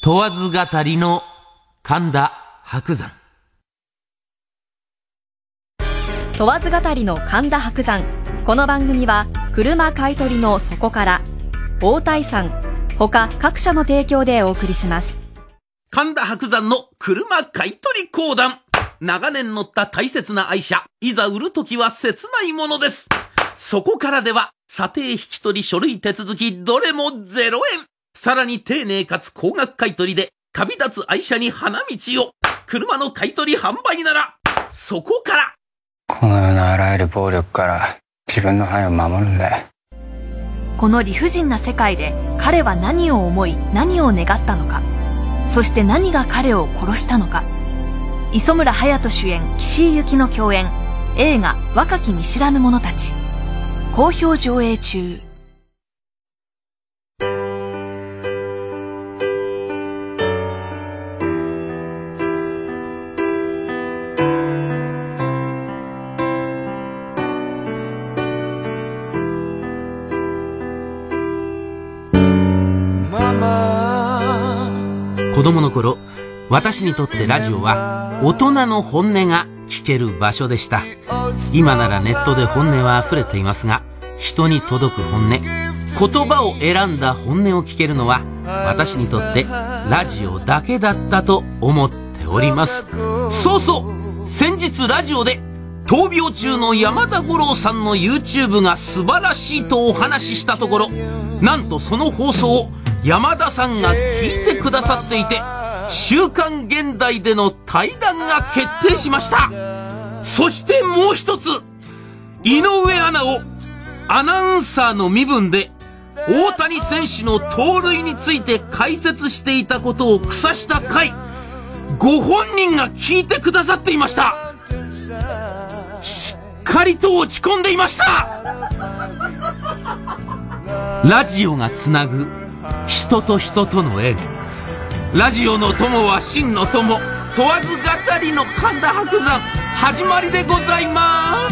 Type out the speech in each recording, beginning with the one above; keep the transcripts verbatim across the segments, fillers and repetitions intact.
問わず語りの神田伯山。 問わず語りの神田伯山。この番組は車買い取りのそこから大谷さん他各社の提供でお送りします。 神田伯山の車買い取り講談。長年乗った大切な愛車、いざ売るときは切ないものです。そこからでは査定引き取り書類手続きどれもゼロえん。さらに丁寧かつ高額買取で旅立つ愛車に花道を。車の買い取り販売ならそこから。 この世のあらゆる暴力から自分の範囲を守るんだよ。 この理不尽な世界で彼は何を思い何を願ったのか、そして何が彼を殺したのか。磯村勇斗主演、岸井ゆきの共演、映画若き見知らぬ者たち、好評上映中。 子供の頃、私にとってラジオは大人の本音が聞ける場所でした。今ならネットで本音は溢れていますが、人に届く本音、言葉を選んだ本音を聞けるのは私にとってラジオだけだったと思っております。そうそう、先日ラジオで闘病中の山田五郎さんの YouTube が素晴らしいとお話ししたところ、なんとその放送を山田さんが聞いてくださっていて、週刊現代での対談が決定しました。そしてもう一つ、井上アナをアナウンサーの身分で大谷選手の盗塁について解説していたことを腐した回、ご本人が聞いてくださっていました。しっかりと落ち込んでいました。ラジオがつなぐ人と人との縁。ラジオの友は真の友。問わず語りの神田伯山、始まりでございます。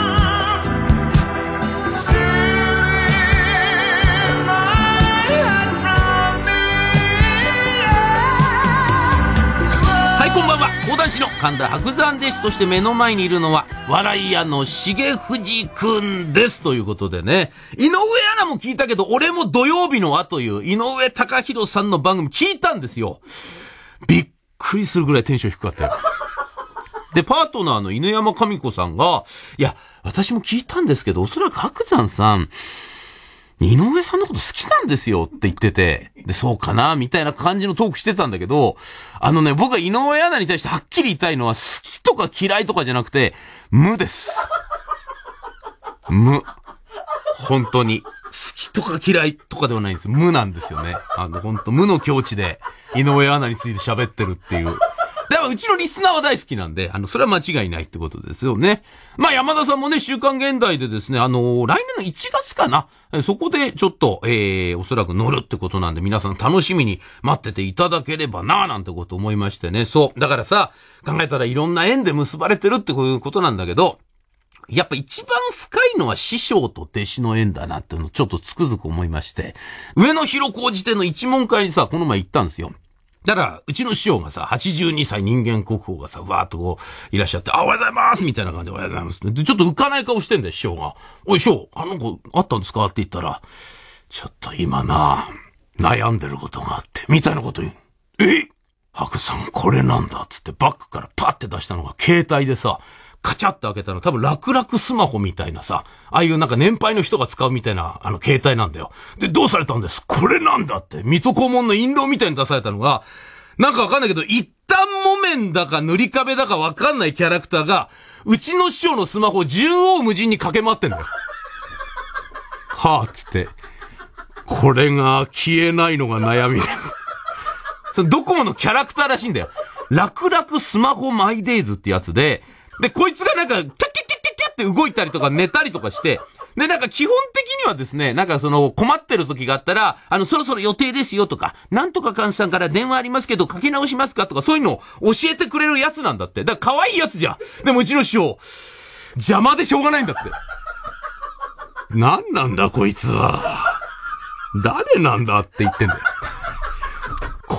はい、こんばんは。講談師の神田伯山です。そして目の前にいるのは笑い屋の重藤くんです。ということでね、井上アナも聞いたけど、俺も土曜日の輪という井上貴博さんの番組聞いたんですよ。びっくりするぐらいテンション低かったよ。で、パートナーの犬山神子さんが、いや、私も聞いたんですけど、おそらく伯山さん、井上さんのこと好きなんですよって言ってて、で、そうかなみたいな感じのトークしてたんだけど、あのね、僕は井上アナに対してはっきり言いたいのは、好きとか嫌いとかじゃなくて、無です。無。本当に。好きとか嫌いとかではないんですよ。無なんですよね。あの、本当無の境地で、井上アナについて喋ってるっていう。でもうちのリスナーは大好きなんで、あの、それは間違いないってことですよね。まあ、山田さんもね、週刊現代でですね、あのー、来年のいちがつかな、そこでちょっと、えー、おそらく乗るってことなんで、皆さん楽しみに待ってていただければなぁ、なんてこと思いましてね。そう。だからさ、考えたらいろんな縁で結ばれてるってこういうことなんだけど、やっぱ一番深いのは師匠と弟子の縁だなっていうのをちょっとつくづく思いまして、上野広小路店の一門会にさ、この前行ったんですよ。だから、うちの師匠がさ、はちじゅうにさい人間国宝がさ、わーっとこう、いらっしゃって、あ、おはようございますみたいな感じで、おはようございますで、ちょっと浮かない顔してんだよ、師匠が。おい、師匠、あの子、あったんですかって言ったら、ちょっと今な、悩んでることがあって、みたいなこと言う。え？伯さん、これなんだつって、バッグからパッて出したのが、携帯でさ、カチャって開けたら多分楽々スマホみたいなさ、ああいうなんか年配の人が使うみたいなあの携帯なんだよ。で、どうされたんです？これなんだって、水戸黄門の印籠みたいに出されたのが、なんかわかんないけど、一旦木綿だか塗り壁だかわかんないキャラクターが、うちの師匠のスマホを縦横無尽に駆け回ってんだよ。はぁ、つって。これが消えないのが悩みだ。そのドコモのキャラクターらしいんだよ。楽々スマホマイデイズってやつで、で、こいつがなんか、キャッキャッキャッキャッキャッって動いたりとか寝たりとかして、で、なんか基本的にはですね、なんかその困ってる時があったら、あの、そろそろ予定ですよとか、なんとかかんさんから電話ありますけど、かけ直しますかとか、そういうのを教えてくれるやつなんだって。だから可愛いやつじゃん。でもうちの師匠、邪魔でしょうがないんだって。なんなんだこいつは。誰なんだって言ってんだよ。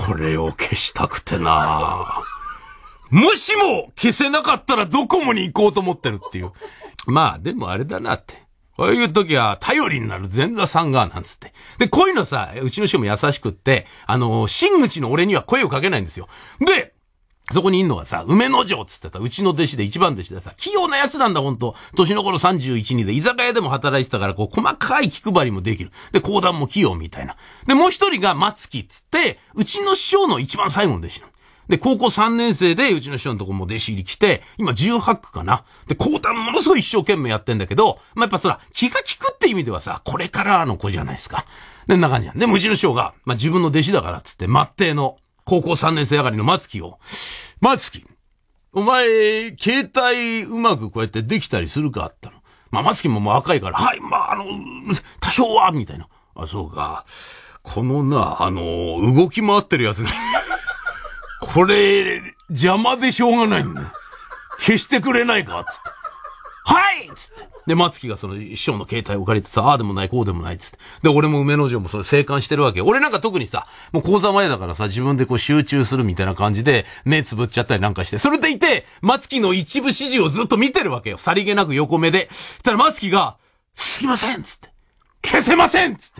これを消したくてな。もしも消せなかったらドコモに行こうと思ってるっていう。まあでもあれだなって。こういう時は頼りになる前座さんがなんつって。で、こういうのさ、うちの師匠も優しくって、あの、真口の俺には声をかけないんですよ。で、そこにいんのがさ、梅之丞つってた、うちの弟子で一番弟子でさ、器用なやつなんだほんと。年の頃さんじゅういちにで居酒屋でも働いてたから、こう細かい気配りもできる。で、講談も器用みたいな。で、もう一人が松木つって、うちの師匠の一番最後の弟子なの。で、高校さんねん生で、うちの師匠のとこも弟子入り来て、今じゅうはち区かな。で、講談ものすごい一生懸命やってんだけど、まあ、やっぱそら、気が利くって意味ではさ、これからの子じゃないですか。で、んな感じやん。でもうちの師匠が、まあ、自分の弟子だからっつって、末弟の、高校さんねん生上がりの松木を、松木、お前、携帯うまくこうやってできたりするかあったの。まあ、松木ももう若いから、はい、まあ、あの、多少は、みたいな。あ、そうか。このな、あの、動き回ってるやつが、これ、邪魔でしょうがないんだよ。消してくれないかつって。はいつって。で、松木がその師匠の携帯を借りてさ、ああでもない、こうでもないつって。で、俺も梅之丞もそれ静観してるわけよ。俺なんか特にさ、もう講座前だからさ、自分でこう集中するみたいな感じで、目つぶっちゃったりなんかして。それでいて、松木の一部指示をずっと見てるわけよ。さりげなく横目で。そしたら松木が、すいませんつって。消せませんつって。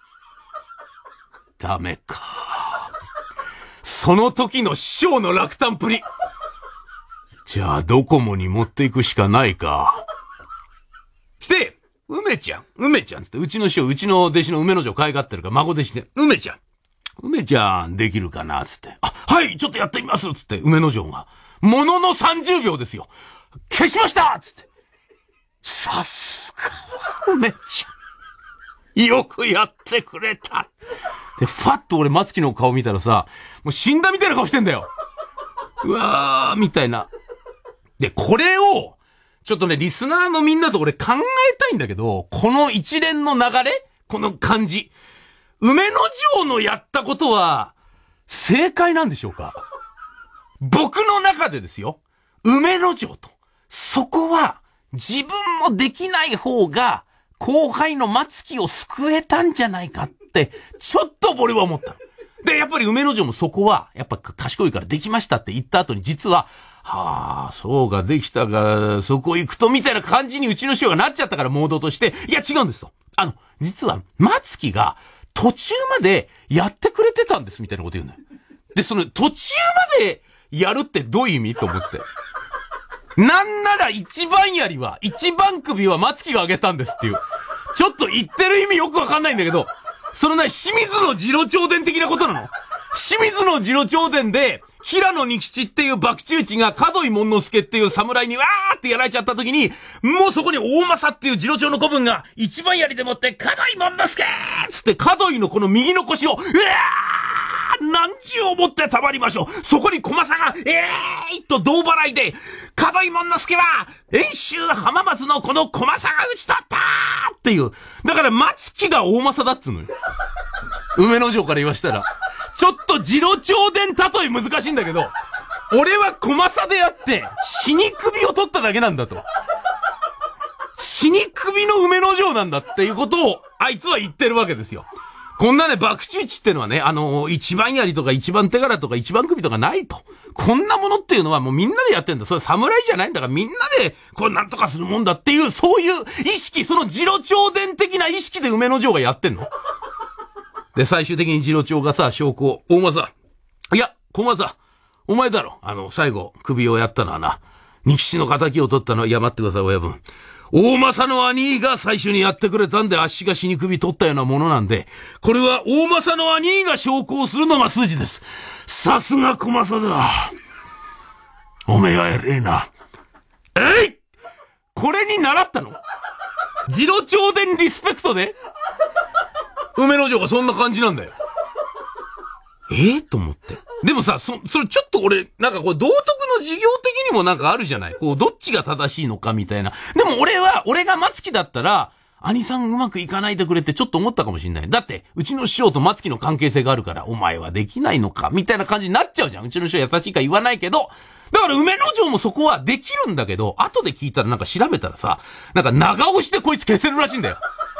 ダメか。その時の師匠の落胆プリ。じゃあ、ドコモに持っていくしかないか。して、梅ちゃん、梅ちゃんつって、うちの師匠、うちの弟子の梅之丞可愛がってるから孫弟子で、梅ちゃん、梅ちゃんできるかなつって、あ、はい、ちょっとやってみますつって、梅之丞が、もののさんじゅうびょうですよ。消しましたつって。さすが、梅ちゃん。よくやってくれた。で、ファッと俺松木の顔見たらさ、もう死んだみたいな顔してんだよ。うわー、みたいな。で、これを、ちょっとね、リスナーのみんなと俺考えたいんだけど、この一連の流れこの感じ。梅之丞のやったことは、正解なんでしょうか？僕の中でですよ。梅之丞と。そこは、自分もできない方が、後輩の松木を救えたんじゃないかって、ちょっと俺は思った。で、やっぱり梅之丞もそこは、やっぱ賢いからできましたって言った後に、実は、はあ、そうができたが、そこ行くとみたいな感じにうちの師匠がなっちゃったからモードとして、いや違うんですと。あの、実は、松木が途中までやってくれてたんですみたいなこと言うのよ。で、その途中までやるってどういう意味と思って。なんなら一番槍は、一番首は松木が上げたんですっていう。ちょっと言ってる意味よくわかんないんだけど、そのな、清水の次郎長伝的なことなの？清水の次郎長伝で、平野仁吉っていう爆中地が門井門之助っていう侍にわーってやられちゃった時に、もうそこに大政っていう次郎長の子分が一番槍でもって門井門之助つって門井のこの右の腰を、うわー何十をもってたまりましょう。そこに小政が、えーいと胴払いで、門井門之助は、遠州浜松のこの小政が打ち取ったーっていう。だから松木が大政だっつうのよ。梅之丞から言わしたら。ちょっと次郎長伝例え難しいんだけど、俺は小政であって、死に首を取っただけなんだと。死に首の梅之丞なんだっていうことを、あいつは言ってるわけですよ。こんなね、爆中地ってのはね、あのー、一番槍とか一番手柄とか一番首とかないと。こんなものっていうのはもうみんなでやってんだ。それ侍じゃないんだからみんなで、これなんとかするもんだっていう、そういう意識、その次郎長伝的な意識で梅之丞がやってんの。で、最終的に次郎長がさ、証拠を、大政、いや、小政、お前だろ。あの、最後、首をやったのはな、仁吉の仇を取ったのは、いや、待ってください、親分。大政の兄が最初にやってくれたんで、あっしが死に首取ったようなものなんで、これは大政の兄が証拠をするのが筋です。さすが小政だ。おめえは偉えな。えい！これに習ったの？次郎長伝リスペクトで梅之丞がそんな感じなんだよ。ええー、と思って。でもさ、そ、それちょっと俺、なんかこう、道徳の授業的にもなんかあるじゃない？こう、どっちが正しいのかみたいな。でも俺は、俺が松木だったら、兄さんうまくいかないでくれってちょっと思ったかもしれない。だって、うちの師匠と松木の関係性があるから、お前はできないのかみたいな感じになっちゃうじゃん。うちの師匠優しいから言わないけど、だから梅之丞もそこはできるんだけど、後で聞いたらなんか調べたらさ、なんか長押しでこいつ消せるらしいんだよ。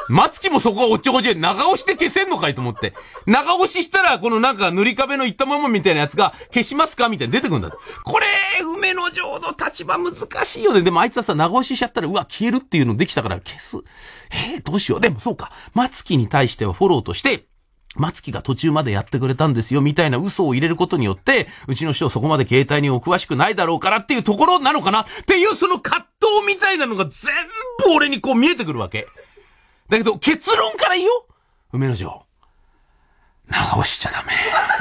松木もそこはおっちょこちょい、長押しで消せんのかいと思って。長押ししたら、このなんか塗り壁のいったままみたいなやつが、消しますかみたいに出てくるんだ。これ、梅の城の立場難しいよね。でもあいつはさ、長押ししちゃったら、うわ、消えるっていうのできたから消す。えー、どうしよう。でもそうか。松木に対してはフォローとして、松木が途中までやってくれたんですよ、みたいな嘘を入れることによって、うちの師匠そこまで携帯にお詳しくないだろうからっていうところなのかなっていうその葛藤みたいなのが全部俺にこう見えてくるわけ。だけど結論から言おう。梅の城。長押しちゃダメ。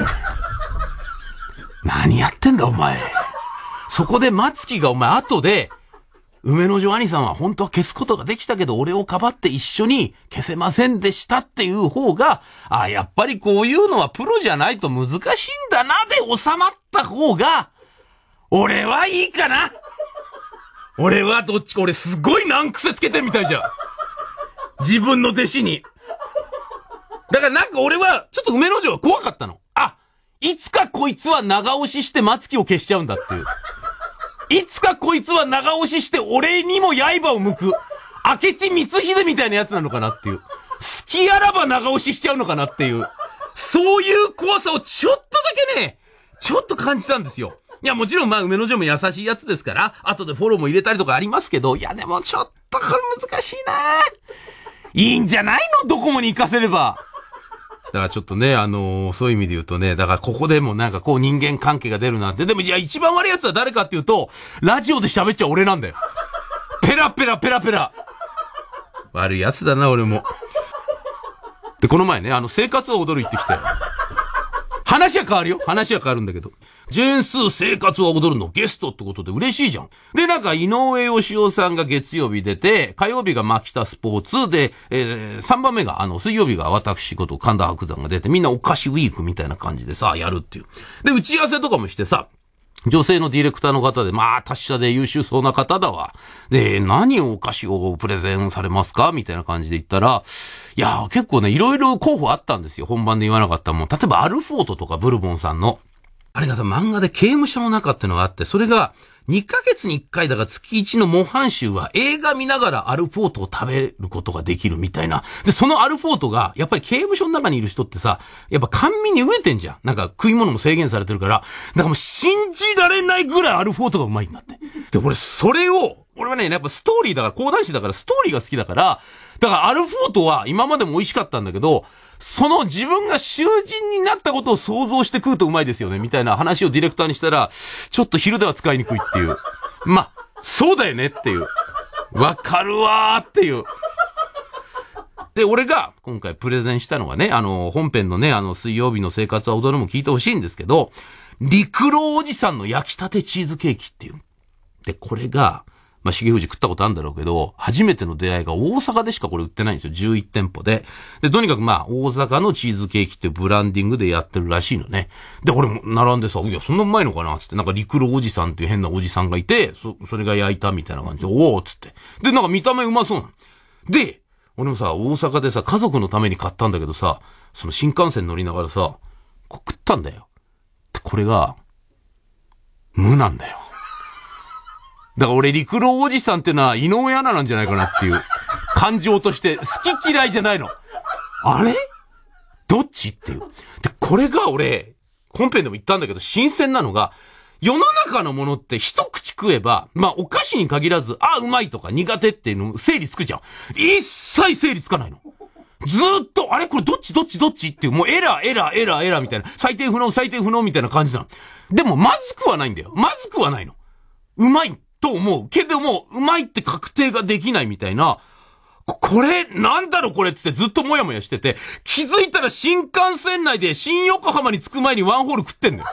何やってんだお前。そこで松木がお前後で、梅の城兄さんは本当は消すことができたけど俺をかばって一緒に消せませんでしたっていう方が、あ、やっぱりこういうのはプロじゃないと難しいんだなで収まった方が、俺はいいかな。俺はどっちか、俺すごい難癖つけてるみたいじゃん。自分の弟子に。だからなんか俺はちょっと梅の城が怖かったの。あ、いつかこいつは長押しして松木を消しちゃうんだっていう。いつかこいつは長押しして俺にも刃を向く明智光秀みたいなやつなのかなっていう。好きあらば長押ししちゃうのかなっていう。そういう怖さをちょっとだけね、ちょっと感じたんですよ。いやもちろんまあ梅の城も優しいやつですから、後でフォローも入れたりとかありますけど、いやでもちょっとこれ難しいないいんじゃないのドコモに行かせれば。だからちょっとね、あのー、そういう意味で言うとね、だからここでもなんかこう人間関係が出るなんて。でもいや一番悪いやつは誰かっていうと、ラジオで喋っちゃ俺なんだよ。ペラペラペラペラ。悪いやつだな俺も。で、この前ね、あの生活を踊る行ってきて。話は変わるよ。話は変わるんだけど。ジェーンスー生活を踊るのゲストってことで嬉しいじゃん。で、なんか井上義雄さんが月曜日出て、火曜日が牧田スポーツで、えー、さんばんめが、あの、水曜日が私こと神田伯山が出て、みんなお菓子ウィークみたいな感じでさ、やるっていう。で、打ち合わせとかもしてさ、女性のディレクターの方で、まあ、達者で優秀そうな方だわ。で、何をお菓子をプレゼンされますかみたいな感じで言ったら、いや、結構ね、いろいろ候補あったんですよ。本番で言わなかったもん。例えば、アルフォートとかブルボンさんの、あれがさ、漫画で刑務所の中ってのがあって、それが、にかげつにいっかいだが月いちの模範集は映画見ながらアルフォートを食べることができるみたいな。で、そのアルフォートが、やっぱり刑務所の中にいる人ってさ、やっぱ甘味に飢えてんじゃん。なんか食い物も制限されてるから、だからもう信じられないぐらいアルフォートがうまいんだって。で、俺それを、俺はね、やっぱストーリーだから、講談師だからストーリーが好きだから、だからアルフォートは今までも美味しかったんだけど、その自分が囚人になったことを想像して食うとうまいですよね、みたいな話をディレクターにしたら、ちょっと昼では使いにくいっていう。ま、そうだよねっていう。わかるわーっていう。で、俺が今回プレゼンしたのはね、あの、本編のね、あの、水曜日の生活は踊るも聞いてほしいんですけど、陸路おじさんの焼きたてチーズケーキっていう。で、これが、まあ、重藤食ったことあるんだろうけど、初めての出会いが大阪でしかこれ売ってないんですよ。じゅういち店舗で。で、とにかくまあ、大阪のチーズケーキってブランディングでやってるらしいのね。で、俺も並んでさ、いや、そんなうまいのかなつって、なんか陸路おじさんっていう変なおじさんがいて、そ、それが焼いたみたいな感じで、おーつって。で、なんか見た目うまそうなの。で、俺もさ、大阪でさ、家族のために買ったんだけどさ、その新幹線乗りながらさ、こう食ったんだよ。で、これが、無なんだよ。だから俺、陸路おじさんってのは井上アナなんじゃないかなっていう感情として好き嫌いじゃないの。あれどっちっていう。で、これが俺、本編でも言ったんだけど、新鮮なのが、世の中のものって一口食えば、まあお菓子に限らず、あ、うまいとか苦手っていうの整理つくじゃん。一切整理つかないの。ずーっと、あれこれどっちどっちどっちっていう、もうエラーエラーエラーエラーみたいな、最低不能最低不能みたいな感じなの。でもまずくはないんだよ。まずくはないの。うまい。と思う。けども、うまいって確定ができないみたいな、これ、なんだろこれってずっともやもやしてて、気づいたら新幹線内で新横浜に着く前にワンホール食ってんのよ。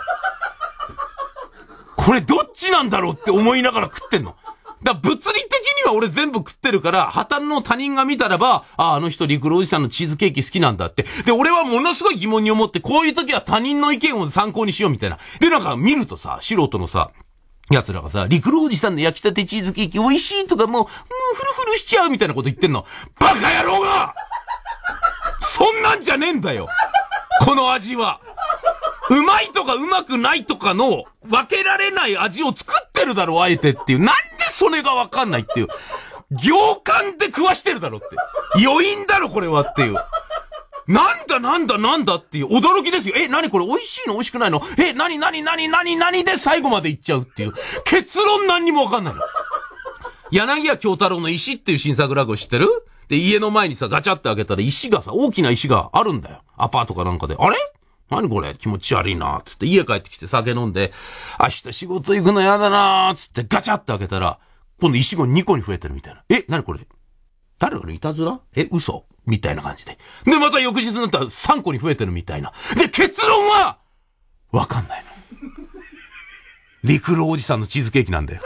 これどっちなんだろうって思いながら食ってんの。だから物理的には俺全部食ってるから、破綻の他人が見たらば、あ、あの人陸路おじさんのチーズケーキ好きなんだって。で、俺はものすごい疑問に思って、こういう時は他人の意見を参考にしようみたいな。で、なんか見るとさ、素人のさ、奴らがさ、陸路おじさんの焼きたてチーズケーキ美味しいとかもう、もうフルフルしちゃうみたいなこと言ってんの。バカ野郎がそんなんじゃねえんだよこの味は。うまいとかうまくないとかの分けられない味を作ってるだろ、あえてっていう。なんでそれがわかんないっていう。行間で食わしてるだろって。 余韻だろこれはっていう。なんだなんだなんだっていう驚きですよ。え、何これ美味しいの美味しくないのえ、何何何何何で最後までいっちゃうっていう。結論何にもわかんないの。柳家京太郎の石っていう新作落語知ってる？で、家の前にさ、ガチャって開けたら石がさ、大きな石があるんだよ。アパートかなんかで。あれ？何これ気持ち悪いなーつって家帰ってきて酒飲んで、明日仕事行くのやだなーつってガチャって開けたら、今度石がにこに増えてるみたいな。え、何これ誰かのいたずら？え、嘘？みたいな感じで。で、また翌日になったらさんこに増えてるみたいな。で、結論は、わかんないの。陸路おじさんのチーズケーキなんだよ。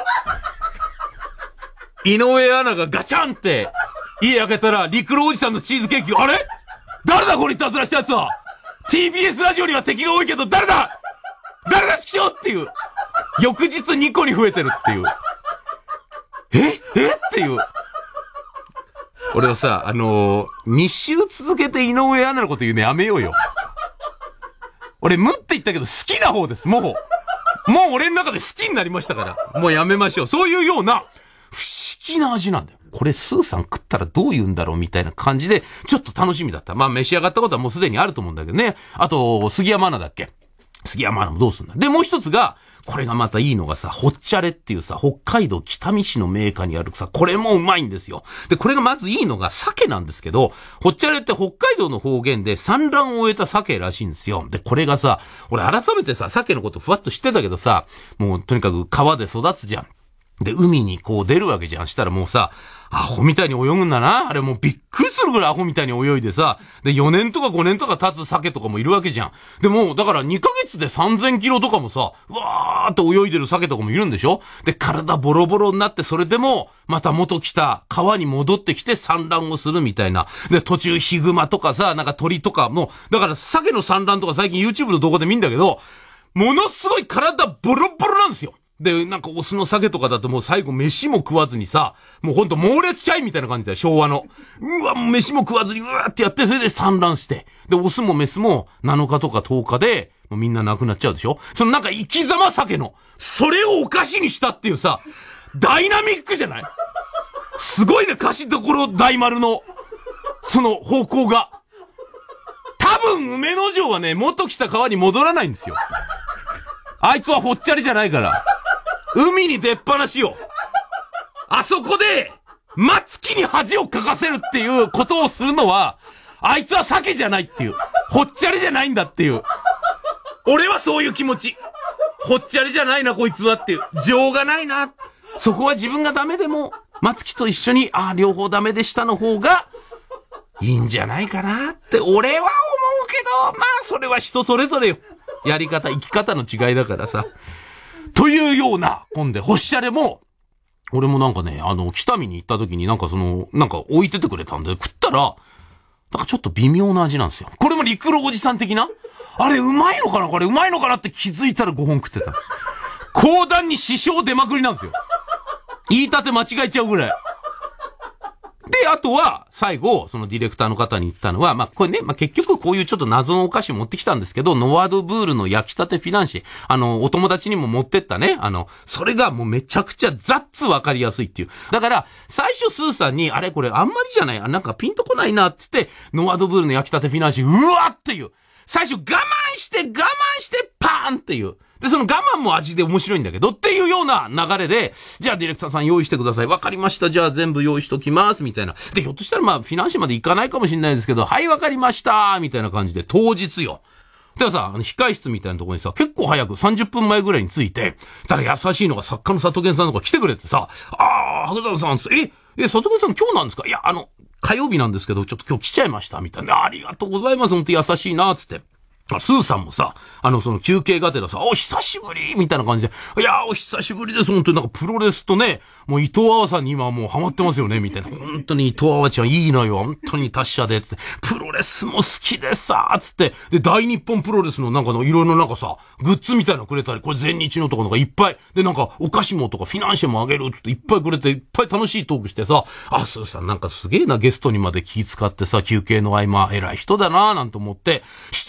井上アナがガチャンって、家開けたら陸路おじさんのチーズケーキ、あれ？誰だこれいたずらしたやつは。ティービーエス ラジオには敵が多いけど、誰だ誰だ師匠っていう。翌日にこに増えてるっていう。ええっていう。俺はさ、あのー、に週続けて井上アナのこと言うのやめようよ。俺、無って言ったけど好きな方です、もう。もう俺の中で好きになりましたから。もうやめましょう。そういうような、不思議な味なんだよ。これ、スーさん食ったらどう言うんだろうみたいな感じで、ちょっと楽しみだった。まあ、召し上がったことはもうすでにあると思うんだけどね。あと、杉山アナだっけ？杉山アナもどうすんだ。で、もう一つが、これがまたいいのがさ、ホッチャレっていうさ、北海道北見市のメーカーにあるさ、これもうまいんですよ。で、これがまずいいのが鮭なんですけど、ホッチャレって北海道の方言で産卵を終えた鮭らしいんですよ。で、これがさ、俺改めてさ、鮭のことふわっと知ってたけどさ、もうとにかく川で育つじゃん。で、海にこう出るわけじゃん。したらもうさ、アホみたいに泳ぐんだな。あれもうびっくりするぐらいアホみたいに泳いでさ、で、よねんとかごねんとか経つ鮭とかもいるわけじゃん。でも、だからにかげつでさんぜんキロとかもさ、わーって泳いでる鮭とかもいるんでしょ？で、体ボロボロになって、それでも、また元来た川に戻ってきて産卵をするみたいな。で、途中ヒグマとかさ、なんか鳥とかも、だから鮭の産卵とか最近 YouTube の動画で見んだけど、ものすごい体ボロボロなんですよ。で、なんかオスの鮭とかだともう最後飯も食わずにさ、もうほんと猛烈社員みたいな感じだよ、昭和の。うわ、飯も食わずにうわーってやって、それで産卵して。で、オスもメスもなのかとかとおかで、もうみんな亡くなっちゃうでしょ？そのなんか生き様鮭の、それをお菓子にしたっていうさ、ダイナミックじゃない？すごいね、菓子どころ大丸の、その方向が。多分梅の城はね、元来た川に戻らないんですよ。あいつはほっちゃりじゃないから。海に出っ放しよ。あそこで、松木に恥をかかせるっていうことをするのは、あいつは鮭じゃないっていう。ほっちゃりじゃないんだっていう。俺はそういう気持ち。ほっちゃりじゃないなこいつはっていう。情がないな。そこは自分がダメでも、松木と一緒に、ああ、両方ダメでしたの方が、いいんじゃないかなって俺は思うけど、まあそれは人それぞれよ。やり方、生き方の違いだからさ。というような、今度、ほっしゃれも、俺もなんかね、あの、北見に行った時になんかその、なんか置いててくれたんで、食ったら、なんかちょっと微妙な味なんですよ。これも陸路おじさん的な？あれ、うまいのかなこれ、うまいのかなって気づいたらごほん食ってた。講談に支障出まくりなんですよ。言い立て間違えちゃうぐらい。で、あとは、最後、そのディレクターの方に言ったのは、まあ、これね、まあ、結局こういうちょっと謎のお菓子を持ってきたんですけど、ノワドブールの焼きたてフィナンシェ、あの、お友達にも持ってったね、あの、それがもうめちゃくちゃザッツわかりやすいっていう。だから、最初スーさんに、あれこれあんまりじゃない、なんかピンとこないなって言って、ノワドブールの焼きたてフィナンシェ、うわっていう。最初我慢して我慢してパーンっていう。で、その我慢も味で面白いんだけどっていうような流れで、じゃあディレクターさん用意してください。わかりました。じゃあ全部用意しときます。みたいな。で、ひょっとしたらまあ、フィナンシェまで行かないかもしれないですけど、はい、わかりました。みたいな感じで、当日よ。ではさ、あの、控室みたいなところにさ、結構早くさんじゅっぷんまえぐらいに着いて、ただ優しいのが作家の里健さんとか来てくれてさ、あー、白山さん、え、え、里健さん今日なんですか？いや、あの、火曜日なんですけど、ちょっと今日来ちゃいました。みたいな。ありがとうございます。本当に優しいな、つって。スーさんもさ、あの、その休憩がてらさ、お久しぶりみたいな感じで、いやー、お久しぶりです。本当になんかプロレスとね、もう伊藤阿波さんに今もうハマってますよね、みたいな。本当に伊藤阿波ちゃんいいのよ。本当に達者で、つって。プロレスも好きでさ、つって。で、大日本プロレスのなんかのいろいろなんかさ、グッズみたいなのくれたり、これ全日のとかなんかいっぱい。で、なんかお菓子もとかフィナンシェもあげるつっていっぱいくれて、いっぱい楽しいトークしてさ、あ、スーさんなんかすげえな、ゲストにまで気使ってさ、休憩の合間、偉い人だな、なんて思って、したらなんと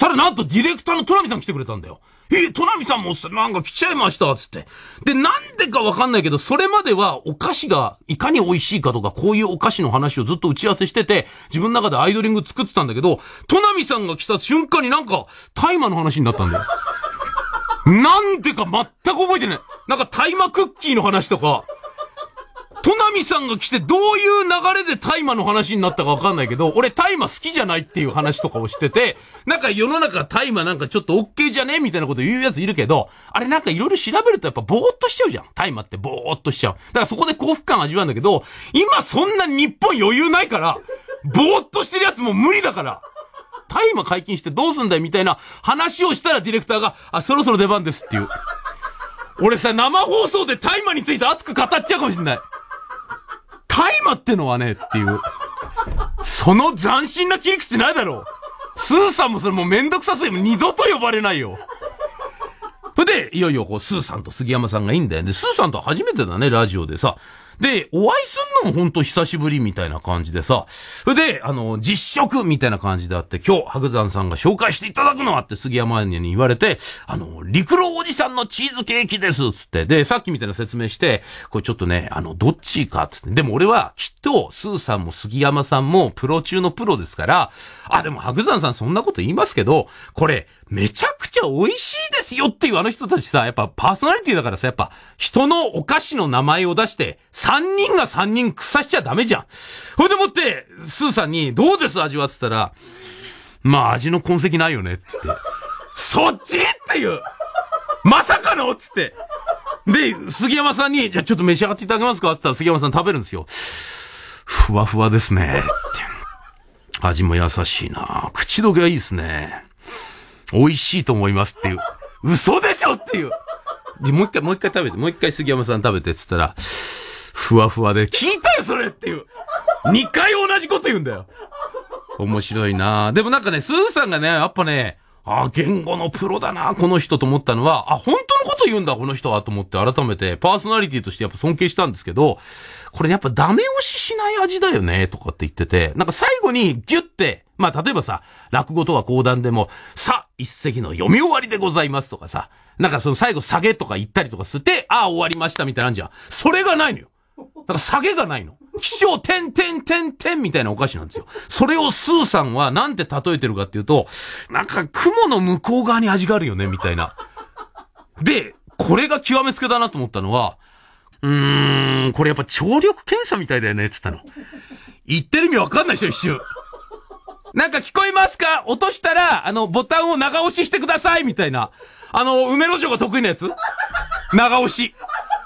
ディレクターのトナミさん来てくれたんだよ。え、トナミさんもなんか来ちゃいました、つって。で、なんでかわかんないけど、それまではお菓子がいかに美味しいかとか、こういうお菓子の話をずっと打ち合わせしてて、自分の中でアイドリング作ってたんだけど、トナミさんが来た瞬間になんか、大麻の話になったんだよ。なんでか全く覚えてない。なんか大麻クッキーの話とか、トナミさんが来てどういう流れで大麻の話になったかわかんないけど、俺大麻好きじゃないっていう話とかをしてて、なんか世の中大麻なんかちょっと OK じゃねみたいなこと言うやついるけど、あれなんかいろいろ調べるとやっぱぼーっとしちゃうじゃん。大麻ってぼーっとしちゃう。だからそこで幸福感味わうんだけど、今そんな日本余裕ないから、ぼーっとしてるやつも無理だから。大麻解禁してどうすんだよみたいな話をしたらディレクターが、あ、そろそろ出番ですっていう。俺さ、生放送で大麻について熱く語っちゃうかもしれない。大麻ってのはね、っていう。その斬新な切り口ないだろう。スーさんもそれもうめんどくさすぎて二度と呼ばれないよ。それで、いよいよこう、スーさんと杉山さんがいいんだよ。で、スーさんと初めてだね、ラジオでさ。で、お会いすんのもほんと久しぶりみたいな感じでさ。それで、あの、実食みたいな感じであって、今日、白山さんが紹介していただくのはって杉山に言われて、あの、陸路おじさんのチーズケーキです、つって。で、さっきみたいな説明して、これちょっとね、あの、どっちか、つって。でも俺は、きっと、スーさんも杉山さんも、プロ中のプロですから、あ、でも白山さんそんなこと言いますけど、これ、めちゃくちゃ美味しいですよっていうあの人たちさ、やっぱパーソナリティだからさ、やっぱ人のお菓子の名前を出して、三人が三人腐しちゃダメじゃん。ほいでもって、スーさんに、どうです味はって言ったら、まあ味の痕跡ないよね、つって。そっちっていう。まさかのつって。で、杉山さんに、じゃあちょっと召し上がっていただけますかって言ったら杉山さん食べるんですよ。ふわふわですね。って。味も優しいな。口どけがいいですね。美味しいと思いますっていう。嘘でしょっていう。で、もう一回、もう一回食べて、もう一回杉山さん食べてって言ったら、ふわふわで、聞いたよそれっていう。二回同じこと言うんだよ。面白いな。でもなんかね、スーさんがね、やっぱね、あ、言語のプロだな、この人と思ったのは、あ、本当のこと言うんだ、この人は、と思って改めて、パーソナリティとしてやっぱ尊敬したんですけど、これやっぱダメ押ししない味だよね、とかって言ってて、なんか最後にギュッて、まあ例えばさ、落語とか講談でも、さ、一席の読み終わりでございますとかさ、なんかその最後下げとか言ったりとかして、ああ終わりましたみたいなんじゃん。それがないのよ。なんか下げがないの。気象点点点点みたいなお菓子なんですよ。それをスーさんはなんて例えてるかっていうと、なんか雲の向こう側に味があるよね、みたいな。で、これが極めつけだなと思ったのは、うーん、これやっぱ聴力検査みたいだよね、つったの。言ってる意味わかんないでしょ、一瞬。なんか聞こえますか？落としたら、あの、ボタンを長押ししてくださいみたいな。あの、梅の城が得意なやつ？長押し。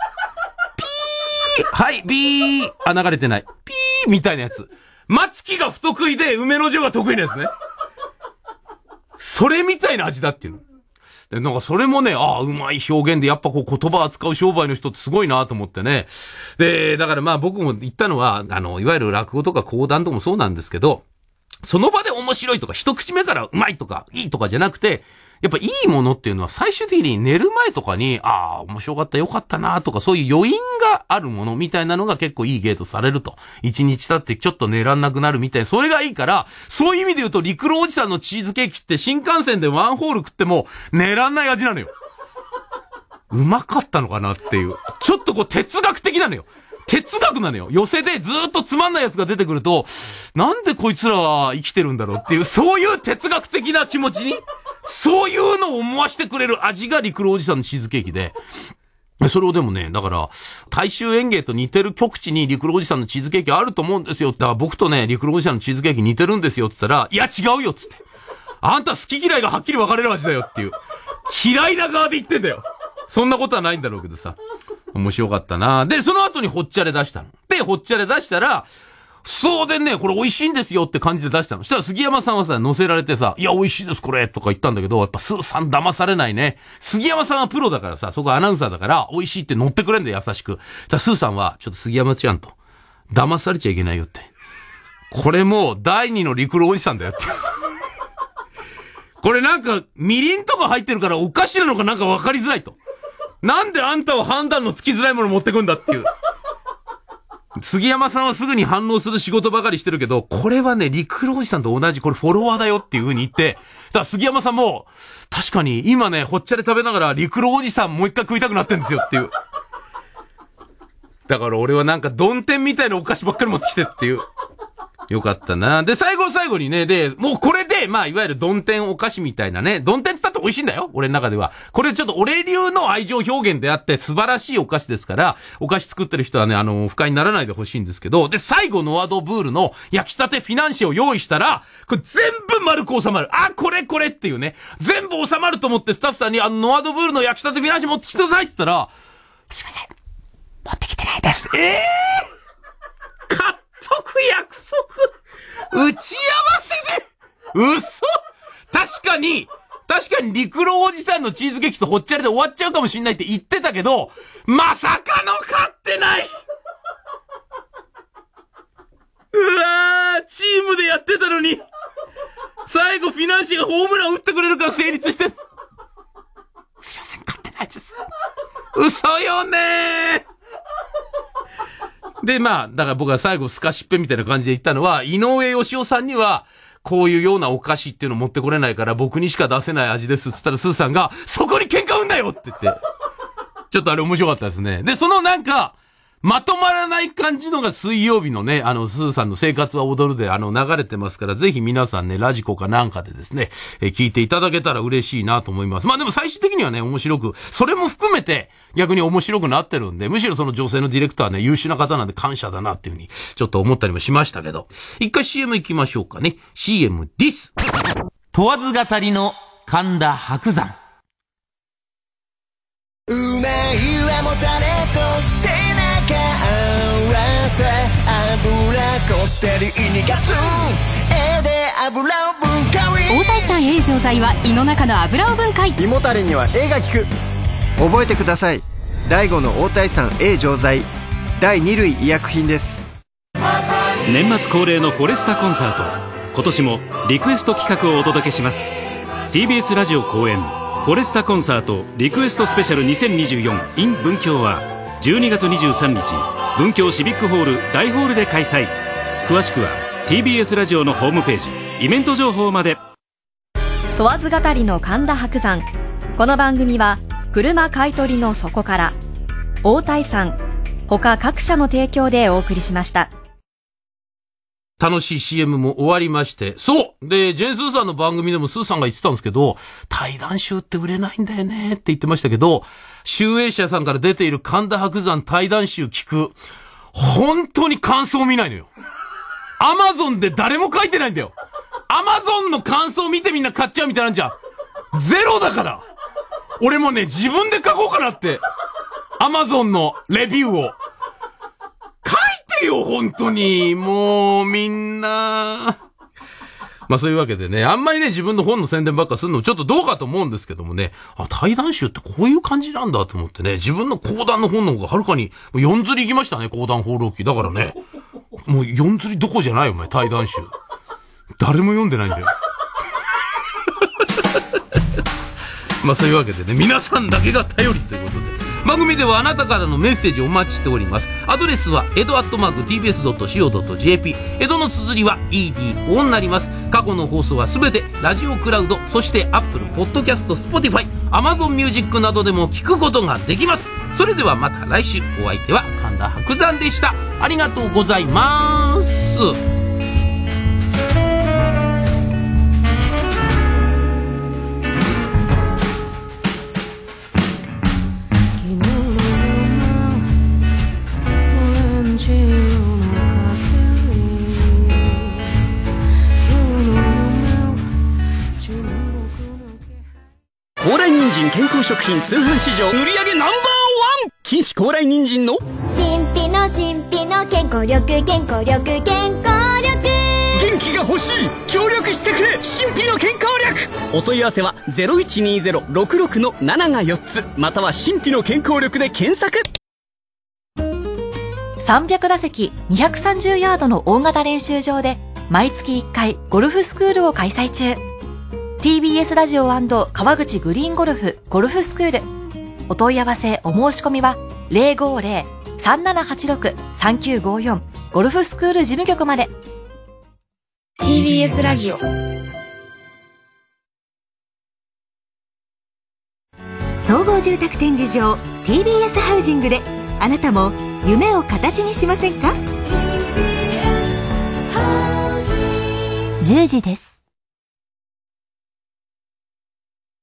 ピーはい、ビーあ、流れてない。ピーみたいなやつ。松木が不得意で、梅の城が得意なやつね。それみたいな味だっていうの。で、なんかそれもね、ああ、うまい表現で、やっぱこう言葉扱う商売の人ってすごいなと思ってね。で、だからまあ僕も言ったのは、あの、いわゆる落語とか講談とかもそうなんですけど、その場で面白いとか、一口目からうまいとか、いいとかじゃなくて、やっぱいいものっていうのは最終的に寝る前とかに、ああ、面白かった、よかったなとか、そういう余韻があるものみたいなのが結構いいゲートされると。一日経ってちょっと寝らんなくなるみたいな、それがいいから、そういう意味で言うと、陸路おじさんのチーズケーキって新幹線でワンホール食っても寝らんない味なのよ。うまかったのかなっていう。ちょっとこう哲学的なのよ。哲学なのよ。寄せでずーっとつまんないやつが出てくると、なんでこいつらは生きてるんだろうっていう、そういう哲学的な気持ちに、そういうのを思わせてくれる味が陸路おじさんのチーズケーキで、それをでもね、だから、大衆演芸と似てる極地に陸路おじさんのチーズケーキあると思うんですよ。だから僕とね、陸路おじさんのチーズケーキ似てるんですよって言ったら、いや違うよっつって。あんた好き嫌いがはっきり分かれる味だよっていう。嫌いな側で言ってんだよ。そんなことはないんだろうけどさ。面白かったな。で、その後にほっちゃれ出したの。で、ほっちゃれ出したら、そうでね、これ美味しいんですよって感じで出したの。そしたら杉山さんはさ、乗せられてさ、いや美味しいですこれとか言ったんだけど、やっぱスーさん騙されないね。杉山さんはプロだからさ、そこアナウンサーだから、美味しいって乗ってくれんだよ、優しく。じゃあスーさんは、ちょっと杉山ちゃんと、騙されちゃいけないよって。これもう、第二の陸路おじさんだよって。これなんか、みりんとか入ってるからおかしなのかなんか分かりづらいと。なんであんたは判断のつきづらいもの持ってくんだっていう。 杉山さんはすぐに反応する仕事ばかりしてるけど、これはね、陸路おじさんと同じ、これフォロワーだよっていう風に言って、さあ杉山さんも、確かに今ね、ほっちゃれ食べながら陸路おじさんもう一回食いたくなってんですよっていう。だから俺はなんか丼天みたいなお菓子ばっかり持ってきてっていう。よかったな。で、最後最後にね、で、もうこれで、まあ、いわゆる丼天お菓子みたいなね、丼天って言ったって美味しいんだよ、俺の中では。これちょっと俺流の愛情表現であって素晴らしいお菓子ですから、お菓子作ってる人はね、あの、不快にならないでほしいんですけど、で、最後ノアドブールの焼きたてフィナンシェを用意したら、これ全部丸く収まる。あ、これこれっていうね、全部収まると思ってスタッフさんに、あの、ノアドブールの焼きたてフィナンシェ持ってきてくださいって言ったら、すいません、持ってきてないです。ええー、買っとく約束。打ち合わせで嘘確かに、確かに陸路おじさんのチーズケーキとほっちゃれで終わっちゃうかもしんないって言ってたけど、まさかの買ってない。うわー、チームでやってたのに、最後フィナンシェがホームラン打ってくれるから成立して、すいません、買ってないです。嘘よねー。で、まあ、だから僕は最後スカシッペみたいな感じで言ったのは、井上義雄さんには、こういうようなお菓子っていうの持ってこれないから僕にしか出せない味ですって言ったらスーさんが、そこに喧嘩売んなよって言って。ちょっとあれ面白かったですね。で、そのなんか、まとまらない感じのが水曜日のね、あの、スーさんの生活は踊るで、あの、流れてますから、ぜひ皆さんね、ラジコかなんかでですね、え聞いていただけたら嬉しいなと思います。まあでも最終的にはね、面白く、それも含めて、逆に面白くなってるんで、むしろその女性のディレクターはね、優秀な方なんで感謝だなっていうふうに、ちょっと思ったりもしましたけど、一回 シーエム 行きましょうかね。シーエム です。問わず語りの神田伯山。 うまいはもたれと背中合わせ油こってりにガツン絵で油を分解大谷さん A 錠剤は胃の中の油を分解胃もたれには A が効く覚えてください第五の大谷さん A 錠剤だいに類医薬品です。 年末恒例のフォレスタコンサート今年もリクエスト企画をお届けします。 ティービーエス ラジオ公演フォレスタコンサートリクエストスペシャルにせんにじゅうよん in 文京はじゅうにがつにじゅうさんにち文京シビックホール大ホールで開催。詳しくは ティービーエス ラジオのホームページイベント情報まで。 問わず語りの神田伯山。この番組は車買い取りの底から大谷さん他各社の提供でお送りしました。 楽しい シーエム も終わりまして。そう。で、ジェーン・スーさんの番組でもスーさんが言ってたんですけど、対談集って売れないんだよねって言ってましたけど、集英社さんから出ている神田伯山対談集聞く。本当に感想見ないのよ。アマゾンで誰も書いてないんだよ。アマゾンの感想見てみんな買っちゃうみたいなんじゃん。ゼロだから。俺もね、自分で書こうかなって。アマゾンのレビューを。書いてよ、本当に。もう、みんな。まあそういうわけでね、あんまりね、自分の本の宣伝ばっかするのちょっとどうかと思うんですけどもね、あ、対談集ってこういう感じなんだと思ってね、自分の講談の本の方がはるかに、よん釣り行きましたね、講談放浪記。だからね、もうよん釣りどこじゃないよ、お前、対談集。誰も読んでないんだよ。まあそういうわけでね、皆さんだけが頼りということで、番組ではあなたからのメッセージをお待ちしております。アドレスは江戸アットマーク ティービーエスドットシーオードットジェーピー、 江戸の綴りは イーディーオー になります。過去の放送はすべてラジオクラウド、そしてアップルポッドキャスト、スポティファイ、アマゾンミュージックなどでも聞くことができます。それではまた来週。お相手は神田伯山でした。ありがとうございます。 高麗人参健康食品通販市場売上ナンバーワン金糸高麗人参の神秘の神秘の健康力健康力健康力元気が欲しい協力してくれ神秘の健康力お問い合わせは ゼロいちにゼロ ろくろく のなながよっつまたは神秘の健康力で検索。 さんびゃくだせきにひゃくさんじゅうヤードの大型練習場で毎月いっかいゴルフスクールを開催中。ティービーエス ラジオ&川口グリーンゴルフゴルフスクール。お問い合わせお申し込みは ゼロごゼロさんななはちろく さんきゅうごよん ゴルフスクール事務局まで。 ティービーエス ラジオ総合住宅展示場 ティービーエス ハウジングであなたも夢を形にしませんか？じゅうじです。